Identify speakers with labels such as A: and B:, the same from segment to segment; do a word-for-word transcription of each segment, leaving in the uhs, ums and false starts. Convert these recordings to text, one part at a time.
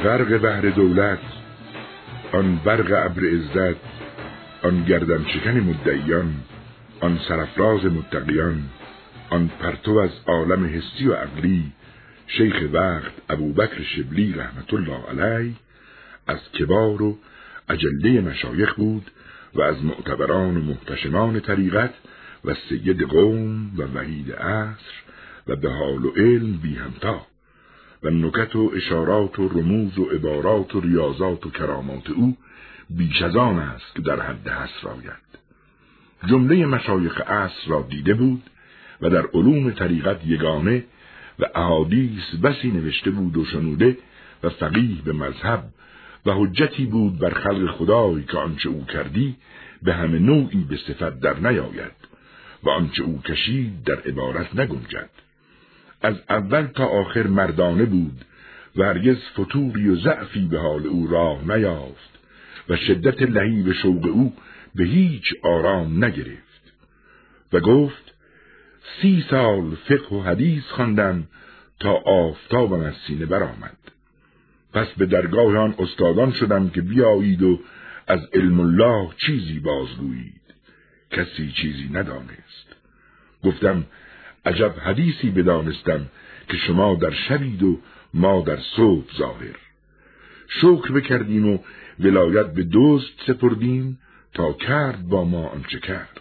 A: غرق بحر دولت، آن برق ابر عزت، آن گردن شکن مدعیان، آن سرافراز متقیان، آن پرتو از عالم حسی و عقلی، شیخ وقت ابوبکر شبلی رحمت الله علیه از کبار و اجله مشایخ بود و از معتبران و محتشمان طریقت و سید قوم و وحید عصر و به حال و علم بی همتا و نکت و اشارات و رموز و عبارات و ریاضات و کرامات او بیش از آن است که در حد حصر آید. جمله مشایخ عصر را دیده بود و در علوم طریقت یگانه و احادیث بسی نوشته بود و شنوده و فقیه به مذهب و حجتی بود بر خلق خدای که آنچه او کردی به همه نوعی به صفت در نیاید و آنچه او کشید در عبارت نگنجد. از اول تا آخر مردانه بود و هرگز فتوری و ضعفی به حال او راه نیافت و شدت لهیب شوق او به هیچ آرام نگرفت و گفت سی سال فقه و حدیث خواندم تا آفتابم از سینه برآمد. پس به درگاه آن استادان شدم که بیایید و از علم الله چیزی بازگویید. کسی چیزی ندانست. گفتم عجب حدیثی بدانستم که شما در شبید و ما در صبح ظاهر. شکر بکردیم و ولایت به دزد سپردیم تا کرد با ما آنچه کرد.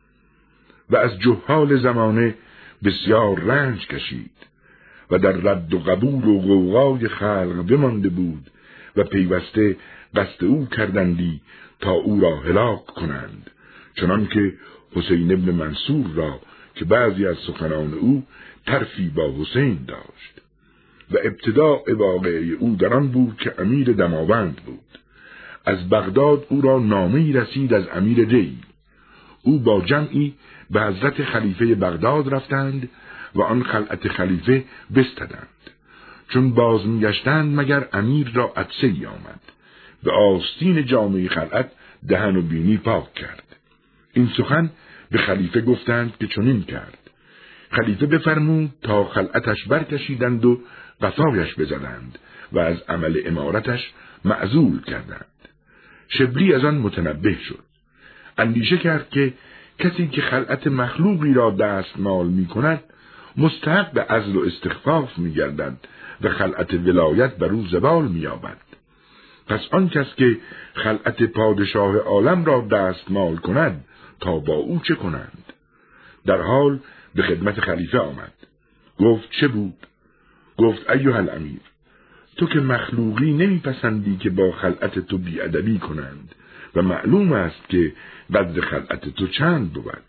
A: و از جهال زمانه بسیار رنج کشید و در رد و قبول و غوغای خلق بمانده بود و پیوسته قصد او کردندی تا او را هلاک کنند، چنان که حسین ابن منصور را که بعضی از سخنان او طرفی با حسین داشت و ابتداء واقعه او در آن بود که امیر دماوند بود. از بغداد او را نامه‌ای رسید از امیر ری. او با جمعی به حضرت خلیفه بغداد رفتند و آن خلعت خلیفه بستدند. چون باز میگشتند مگر امیر را عطسه‌ای آمد. به آستین جامه خلعت دهن و بینی پاک کرد. این سخن به خلیفه گفتند که چنین کرد. خلیفه بفرمود تا خلعتش برکشیدند و قفایش بزدند و از عمل امارتش معزول کردند. شبلی از آن متنبه شد. اندیشه کرد که کسی که خلعت مخلوقی را دستمال می کند مستحق به عزل و استخفاف می گردد و خلعت ولایت بر او زوال می یابد. پس آن کس که خلعت پادشاه عالم را دستمال کند تا با او چه کنند؟ در حال به خدمت خلیفه آمد. گفت چه بود؟ گفت ایها الامیر، تو که مخلوقی نمیپسندی که با خلعت تو بیادبی کنند و معلوم است که قدر خلعت تو چند بود.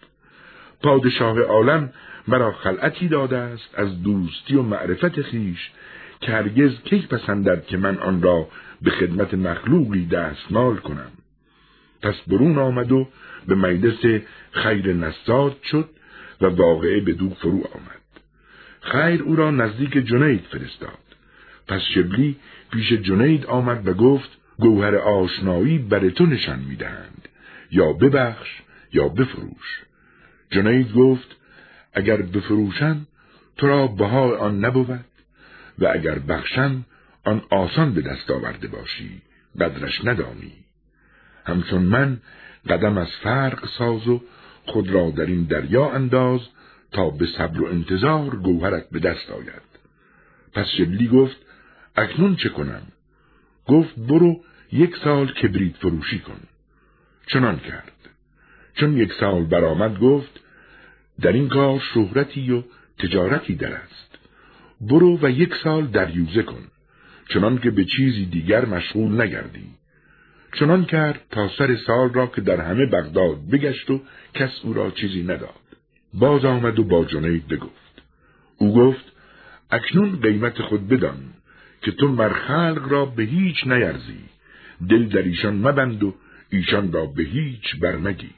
A: پادشاه عالم مرا خلعتی داده است از دوستی و معرفت خیش که هرگز کی پسندد که من آن را به خدمت مخلوقی دستمال کنم. پس برون آمد و به مجلس خیر نساد شد و واقعه به دو فرو آمد. خیر او را نزدیک جنید فرستاد. پس شبلی پیش جنید آمد و گفت گوهر آشنایی بر تو نشان میدهند، یا ببخش یا بفروش. جنید گفت اگر بفروشم تو را بهای آن نبود و اگر بخشم آن آسان به دست آورده باشی، قدرش ندانی. همچون من قدم از فرق ساز و خود را در این دریا انداز تا به صبر و انتظار گوهرت به دست آید. پس شبلی گفت اکنون چه کنم؟ گفت برو یک سال کبریت فروشی کن. چنان کرد. چون یک سال برآمد گفت در این کار شهرتی و تجارتی در است. برو و یک سال دریوزه کن، چنان که به چیزی دیگر مشغول نگردی. چنان کرد تا سر سال را که در همه بغداد بگشت و کس او را چیزی نداد. باز آمد و با جنید بگفت. او گفت اکنون قیمت خود بدان که تو مر خلق را به هیچ نیرزی، دل در ایشان مبند و ایشان را به هیچ برمگیر.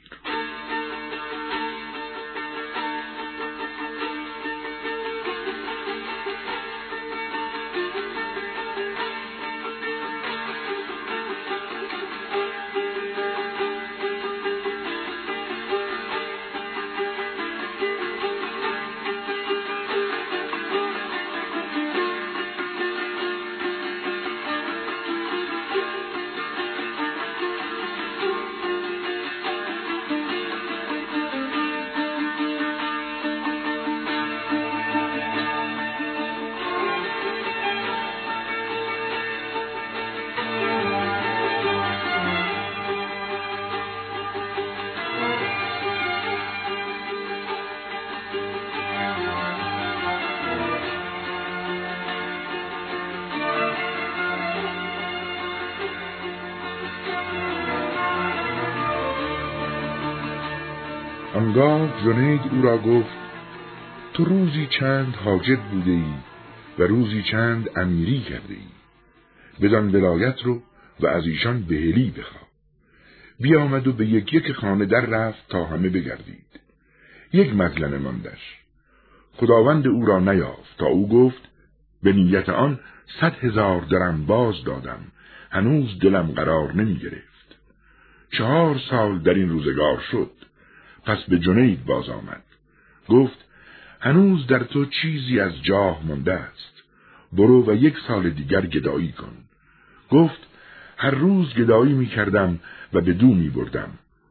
A: آنگاه جنید او را گفت تو روزی چند حاجب بوده ای و روزی چند امیری کرده ای. بدان ولایت رو و از ایشان بهلی بخواه. بیامد و به یک یک خانه در رفت تا همه بگردید. یک مظلمه ماندش. خداوند او را نیافت تا او گفت به نیت آن صد هزار درم باز دادم، هنوز دلم قرار نمی گرفت. چهار سال در این روزگار شد. پس به جنید باز آمد. گفت هنوز در تو چیزی از جاه مانده است. برو و یک سال دیگر گدایی کن. گفت هر روز گدایی می کردم و به دو می بردم.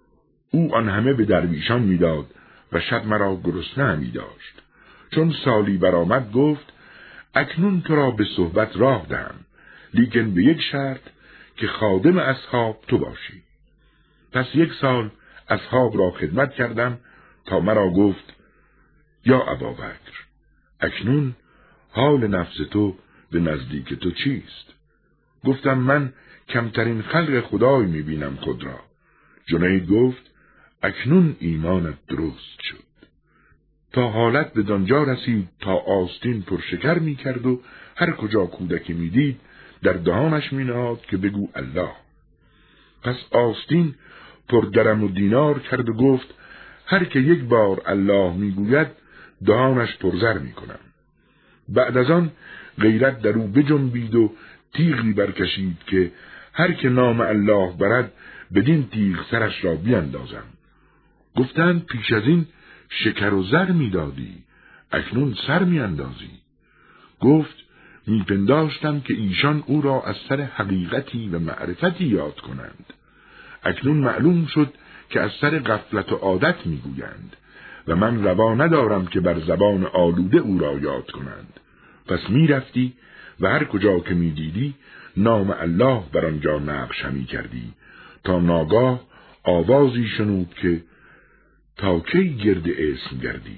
A: او آن همه به درویشان می داد و شب مرا گرسنه می داشت. چون سالی برآمد گفت اکنون تو را به صحبت راه دهم، لیکن به یک شرط که خادم اصحاب تو باشی. پس یک سال اصحاب را خدمت کردم تا مرا گفت یا ابابکر، اکنون حال نفس تو به نزدیک تو چیست؟ گفتم من کمترین خلق خدای میبینم خود را. جنید گفت اکنون ایمانت درست شد. تا حالت به دانجا رسید تا آستین پرشکر میکرد و هر کجا کودکی میدید در دهانش مینهاد که بگو الله. پس آستین پر درم و دینار کرد و گفت هر که یک بار الله میگوید دهانش پرزر میکنم. بعد از آن غیرت در او بجنبید و تیغی برکشید که هر که نام الله برد بدین تیغ سرش را بیندازم. گفتند پیش از این شکر و زر میدادی، اکنون سر میاندازی. گفت میپنداشتم که ایشان او را از سر حقیقتی و معرفتی یاد کنند. اکنون معلوم شد که از سر غفلت و عادت میگویند و من روا ندارم که بر زبان آلوده او را یاد کنند. پس میرفتی و هر کجا که میدیدی نام الله بر آنجا نقش همی کردی تا ناگاه آوازی شنود که تا کی گرد اسم گردی؟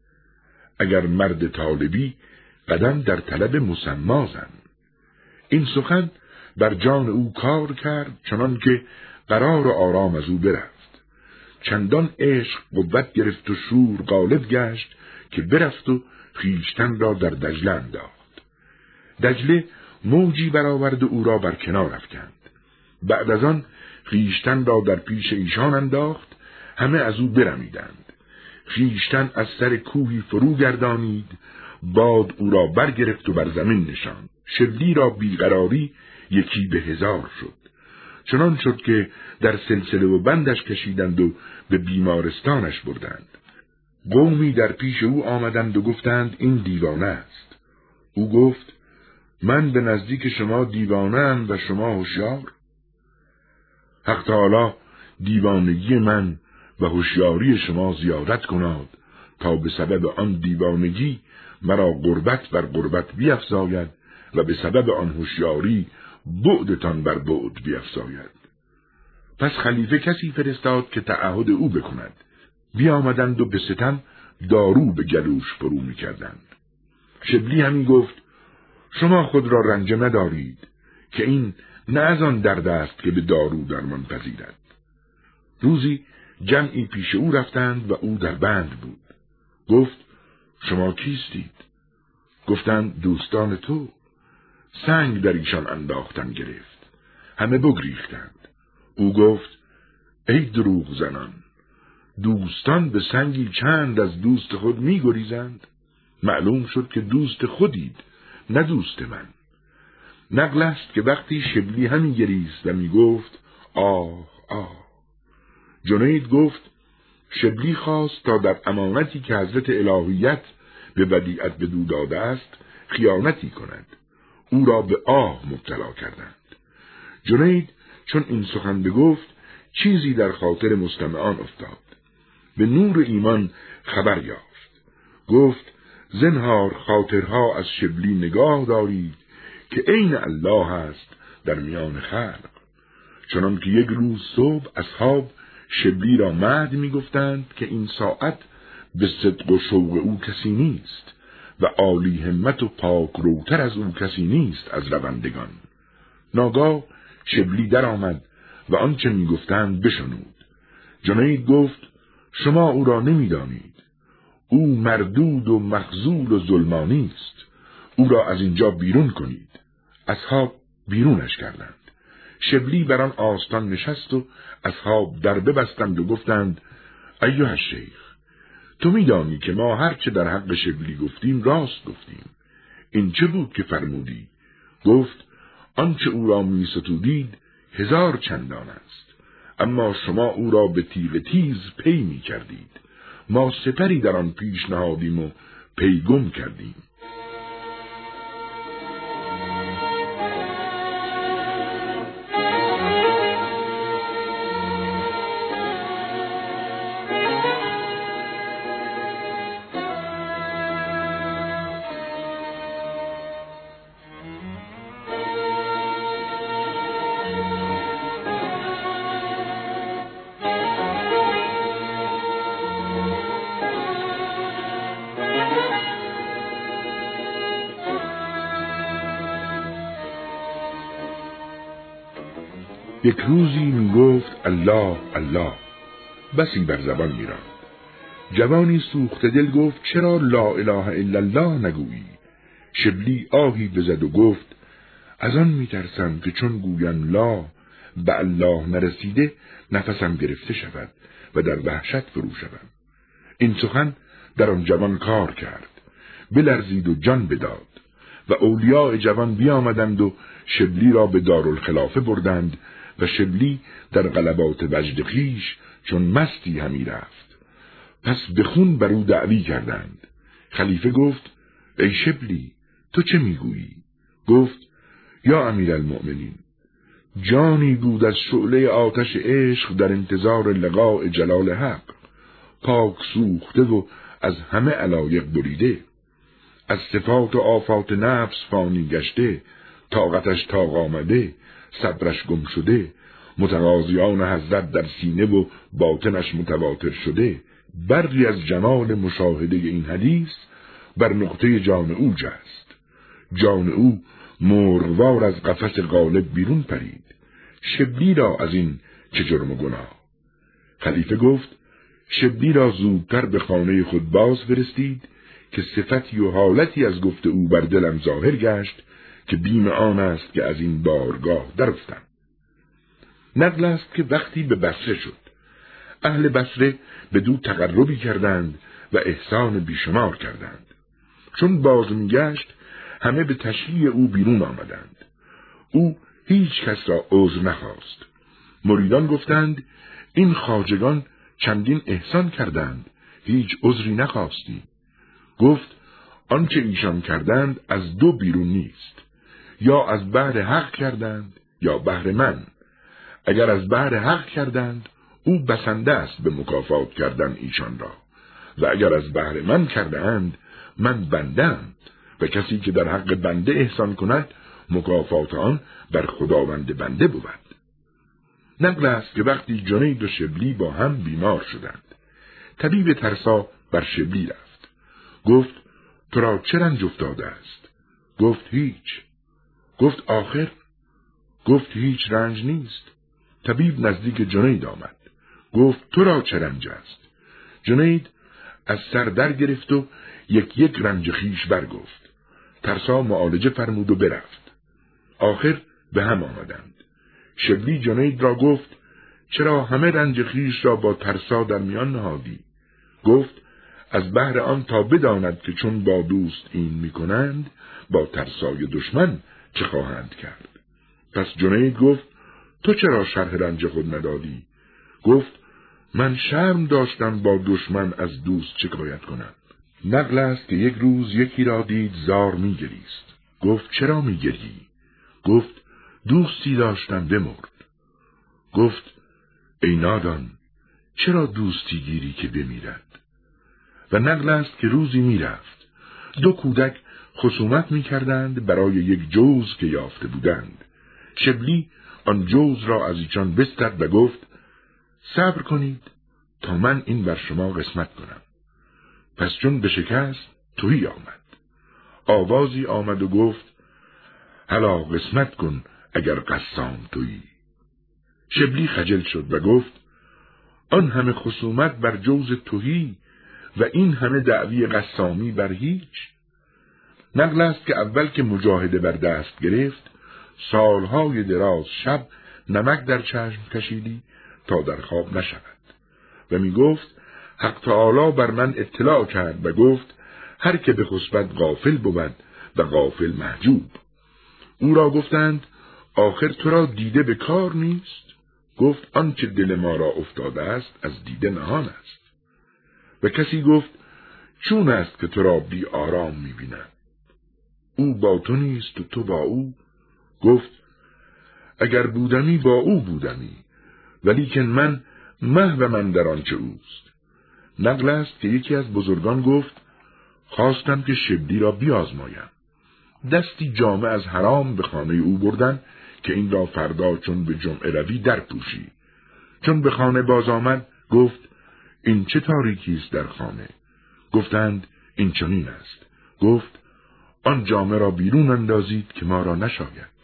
A: اگر مرد طالبی قدم در طلب مسما زن. این سخن بر جان او کار کرد چنان که قرار و آرام از او برفت. چندان عشق قوت گرفت و شور غالب گشت که برفت و خویشتن را در دجله انداخت. دجله موجی برآورد و او را بر کنار افکند. بعد از آن خویشتن را در پیش ایشان انداخت. همه از او برمیدند. خویشتن از سر کوهی فرو گردانید. باد او را برگرفت و بر زمین نشاند. شبلی را بیقراری یکی به هزار شد. چنان شد که در سلسله و بندش کشیدند و به بیمارستانش بردند. قومی در پیش او آمدند و گفتند این دیوانه است. او گفت من به نزدیک شما دیوانه ام و شما هوشیار؟ حق تعالی دیوانگی من و هوشیاری شما زیادت کناد تا به سبب آن دیوانگی مرا غربت بر غربت بیفزاید و به سبب آن هوشیاری بعدتان بر بعد بیفزاید. پس خلیفه کسی فرستاد که تعهد او بکند. بیامدند و به ستم دارو به گلوش فرو می‌کردند. شبلی همی گفت شما خود را رنجه ندارید که این نه از آن درد است که به دارو درمان پذیرد. روزی جمعی پیش او رفتند و او در بند بود. گفت شما کیستید؟ گفتند دوستان تو. سنگ در ایشان انداختن گرفت. همه بگریختند. او گفت ای دروغ زنان، دوستان به سنگی چند از دوست خود می گریزند؟ معلوم شد که دوست خودید نه دوست من. نقل است که وقتی شبلی همی گریست و می گفت آه آه. جنید گفت شبلی خواست تا در امانتی که حضرت الهیت به ودیعت بدو داده است خیانتی کند. او را به آه مبتلا کردند. جنید چون این سخن بگفت چیزی در خاطر مستمعان افتاد. به نور ایمان خبر یافت. گفت زنهار خاطرها از شبلی نگاه دارید که عین الله است در میان خلق. چنان که یک روز صبح اصحاب شبلی را مهد می گفتند که این ساعت به صدق و شوق او کسی نیست و عالی همت و پاک روتر از او کسی نیست از روندگان. ناگاه شبلی در آمد و آنچه می گفتند بشنود. جنید گفت شما او را نمی‌دانید. او مردود و مخذول و ظلمانی است. او را از اینجا بیرون کنید. اصحاب بیرونش کردند. شبلی بر آن آستان نشست و اصحاب در ببستند و گفتند: ایها الشیخ، تو می‌دانی که ما هر چه در حق شبلی گفتیم راست گفتیم. این چه بود که فرمودی؟ گفت: آنچه او را می‌ستودید هزار چندان است، اما شما او را به تیغ تیز پی می‌کردید. ما سپری در آن پیش نهادیم و پی گم کردیم. یک روزی می گفت الله الله، بسی بر زبان می راند. جوانی سوخته دل گفت: چرا لا اله الا الله نگویی؟ شبلی آهی بزد و گفت: از آن می ترسم که چون گویم لا به الله نرسیده نفسم گرفته شود و در وحشت فرو شوم. این سخن در آن جوان کار کرد، بلرزید و جان بداد و اولیاء جوان بیامدند و شبلی را به دارالخلافه بردند و شبلی در غلبات وجد خویش چون مستی همی رفت. پس به خون بر او دعوی کردند. خلیفه گفت: ای شبلی، تو چه میگویی؟ گفت: یا امیرالمؤمنین، جانی بود از شعله آتش عشق در انتظار لقاء جلال حق، پاک سوخته و از همه علایق بریده، از صفات و آفات نفس فانی گشته، طاقتش طاق آمده، صبرش گم شده، متقاضیان حضرت در سینه و باطنش متواتر شده. برقی از جمال مشاهده این حدیث بر نقطه جان او جست. جان او مرغوار از قفس غالب بیرون پرید. شبلی را از این چه جرم و گناه؟ خلیفه گفت: شبلی را زودتر به خانه خود باز فرستید که صفتی و حالتی از گفت او بر دلم ظاهر گشت که بیم آن است که از این بارگاه درفتم. نقل است که وقتی به بصره شد، اهل بصره به دو تقربی کردند و احسان بیشمار کردند. چون باز میگشت همه به تشییع او بیرون آمدند. او هیچ کس را عذر نخواست. مریدان گفتند: این خواجگان چندین احسان کردند، هیچ عذری نخواستی. گفت: آنچه ایشان کردند از دو بیرون نیست، یا از بهر حق کردند یا بهر من. اگر از بهر حق کردند او بسنده است به مکافات کردن ایشان را، و اگر از بهر من کردند من بندم، و کسی که در حق بنده احسان کند مکافات آن بر خداوند بنده بود. نقل است که وقتی جنید و شبلی با هم بیمار شدند، طبیب ترسا بر شبلی رفت. گفت: تو را چه رنج افتاده است؟ گفت: هیچ. گفت: آخر؟ گفت: هیچ رنج نیست. طبیب نزدیک جنید آمد. گفت: تو را چه رنج است؟ جنید از سر در گرفت و یک یک رنج خیش برگفت. ترسا معالجه فرمود و برفت. آخر به هم آمدند. شبلی جنید را گفت: چرا همه رنج خیش را با ترسا در میان نهادی؟ گفت: از بهر آن تا بداند که چون با دوست این میکنند با ترسای دشمن چه خواهند کرد. پس جنید گفت: تو چرا شرح رنج خود ندادی؟ گفت: من شرم داشتم با دشمن از دوست شکایت کنم. نقل است که یک روز یکی را دید زار میگریست. گفت: چرا میگری؟ گفت: دوستی داشتم بمرد. گفت: ای نادان، چرا دوستی گیری که بمیرد؟ و نقل است که روزی میرفت، دو کودک خصومت میکردند برای یک جوز که یافته بودند. شبلی آن جوز را از ایشان بستد و گفت: صبر کنید تا من این بر شما قسمت کنم. پس چون بشکست تویی آمد. آوازی آمد و گفت: هلا قسمت کن اگر قسام تویی. شبلی خجل شد و گفت: آن همه خصومت بر جوز تهی و این همه دعوی قسامی بر هیچ. نقل است که اول که مجاهده بر دست گرفت، سالهای دراز شب نمک در چشم کشیدی تا در خواب نشود و می گفت حق تعالی بر من اطلاع کرد و گفت هر که به خسبت غافل بود و غافل محجوب. او را گفتند آخر تو را دیده به کار نیست؟ گفت آنچه دل ما را افتاده است از دیده نهان است. و کسی گفت چون است که تو را بی آرام می بینم؟ او با تو نیست و تو با او؟ گفت اگر بودمی با او بودمی، ولیکن من محو من در آنچه اوست. نقل است که یکی از بزرگان گفت خواستم که شبلی را بیازمایم. دستی جامه از حرام به خانه او بردن که این را فردا چون به جمعه روی در پوشی. چون به خانه باز آمد گفت این چه تاریکی است در خانه؟ گفتند این چنین است. گفت آن جامه را بیرون اندازید که ما را نشاید.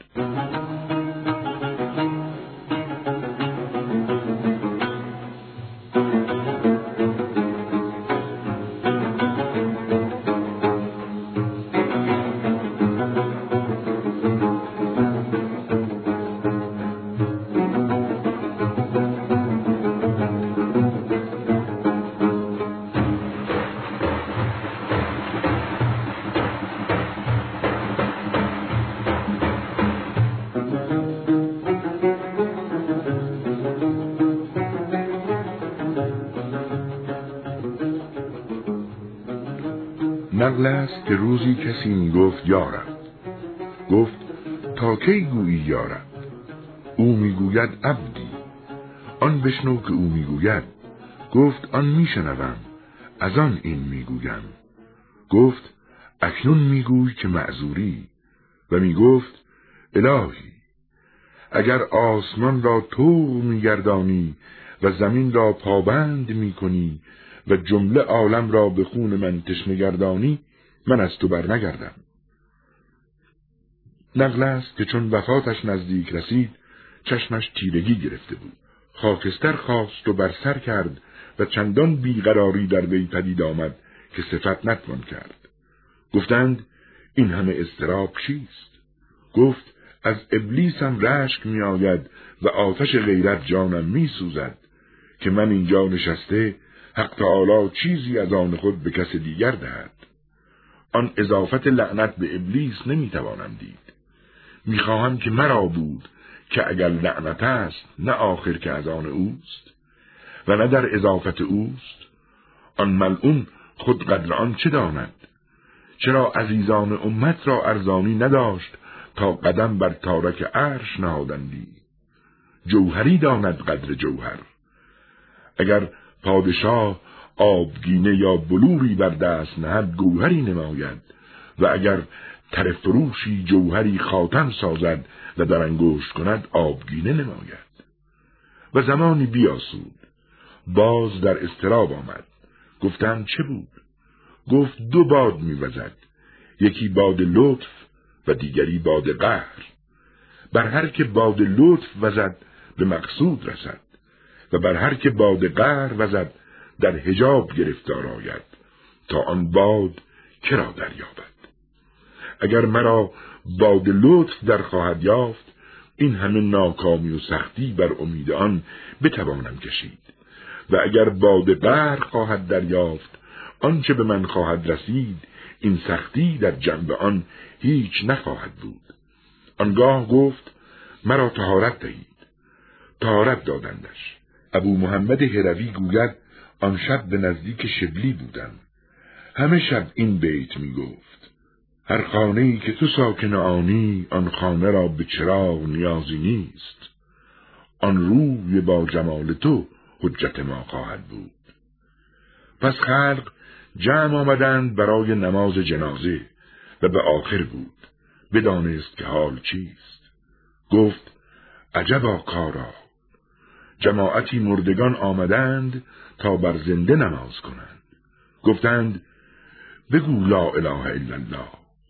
A: نقل است که روزی کسی می گفت یارب. گفت تا کی گویی یارب؟ او می گوید عبدی. آن بشنو که او می گوید. گفت آن می شنوم، از آن این می گویم. گفت اکنون می گوی که معذوری. و می گفت الهی اگر آسمان را طوق می گردانی و زمین را پابند می کنی و جمله عالم را به خون من تشنه گردانی، من از تو بر نگردم. نقل است که چون وفاتش نزدیک رسید چشمش تیرگی گرفته بود. خاکستر خواست و بر سر کرد و چندان بیقراری در وی پدید آمد که صفت نتوان کرد. گفتند این همه اضطراب چیست؟ گفت از ابلیسم رشک می آید و آتش غیرت جانم می سوزد که من اینجا نشسته حق تعالی چیزی از آن خود به کس دیگر دهد. آن اضافت لعنت به ابلیس نمی توانم دید. می خواهم که مرا بود که اگر لعنت است نه آخر که از آن اوست و نه در اضافت اوست. آن ملعون خود قدر آن چه داند؟ چرا عزیزان امت را ارزانی نداشت تا قدم بر تارک عرش نهادندی؟ جوهری داند قدر جوهر. اگر پادشاه آبگینه یا بلوری بر دست نهد گوهری نماید و اگر تر فروشی جوهری خاتم سازد و در انگشت کند آبگینه نماید. و زمانی بیاسود باز در اضطراب آمد. گفتم چه بود؟ گفت دو باد میوزد، یکی باد لطف و دیگری باد قهر. بر هر که باد لطف وزد به مقصود رسد و بر هر که باد قهر وزد در حجاب گرفتار آید تا آن باد کرا دریابد. اگر مرا باد لطف در خواهد یافت این همه ناکامی و سختی بر امید آن بتوانم کشید و اگر باد قهر خواهد دریافت آنچه به من خواهد رسید این سختی در جنب آن هیچ نخواهد بود. آنگاه گفت مرا طهارت دهید. طهارت دادندش. ابو محمد هروی گوید آن شب به نزدیک شبلی بودم. همه شب این بیت می گفت هر خانه‌ای که تو ساکن آنی آن خانه را به چراغ نیازی نیست. آن روی با جمال تو حجت ما خواهد بود. پس خلق جمع آمدند برای نماز جنازه و به آخر بود. بدانست که حال چیست. گفت عجبا کارا. جماعتی مردگان آمدند تا بر زنده نماز کنند. گفتند بگو لا اله الا الله.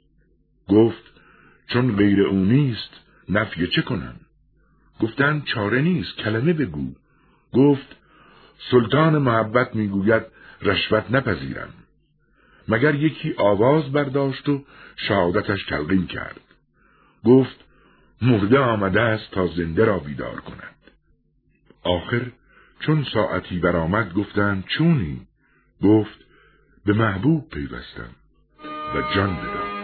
A: گفت چون غیر او نیست نفی چه کنم؟ گفتند چاره نیست، کلمه بگو. گفت سلطان محبت میگوید رشوت نپذیرم. مگر یکی آواز برداشت و شهادتش تلقین کرد. گفت مرده آمده است تا زنده را بیدار کند. آخر چون ساعتی برآمد گفتند چونی؟ گفت به محبوب پیوستم و جان بدم.